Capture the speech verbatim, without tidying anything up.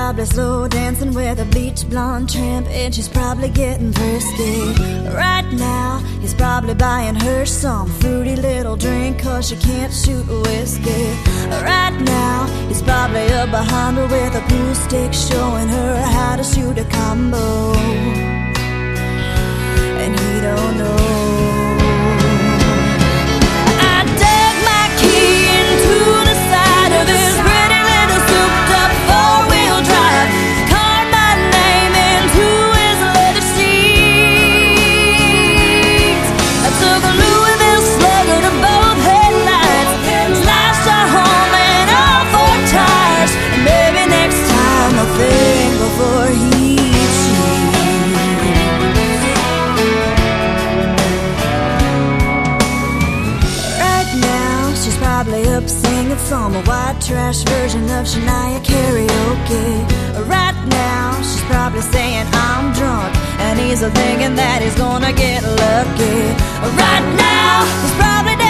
probably slow dancing with a bleach blonde tramp, and she's probably getting frisky. Right now, he's probably buying her some fruity little drink, cause she can't shoot whiskey. Right now, he's probably up behind her with a pool stick, showing her how to shoot a combo. And he don't know. Up singing some white trash version of Shania karaoke. Right now, she's probably saying I'm drunk, and he's thinking that he's gonna get lucky. Right now, he's probably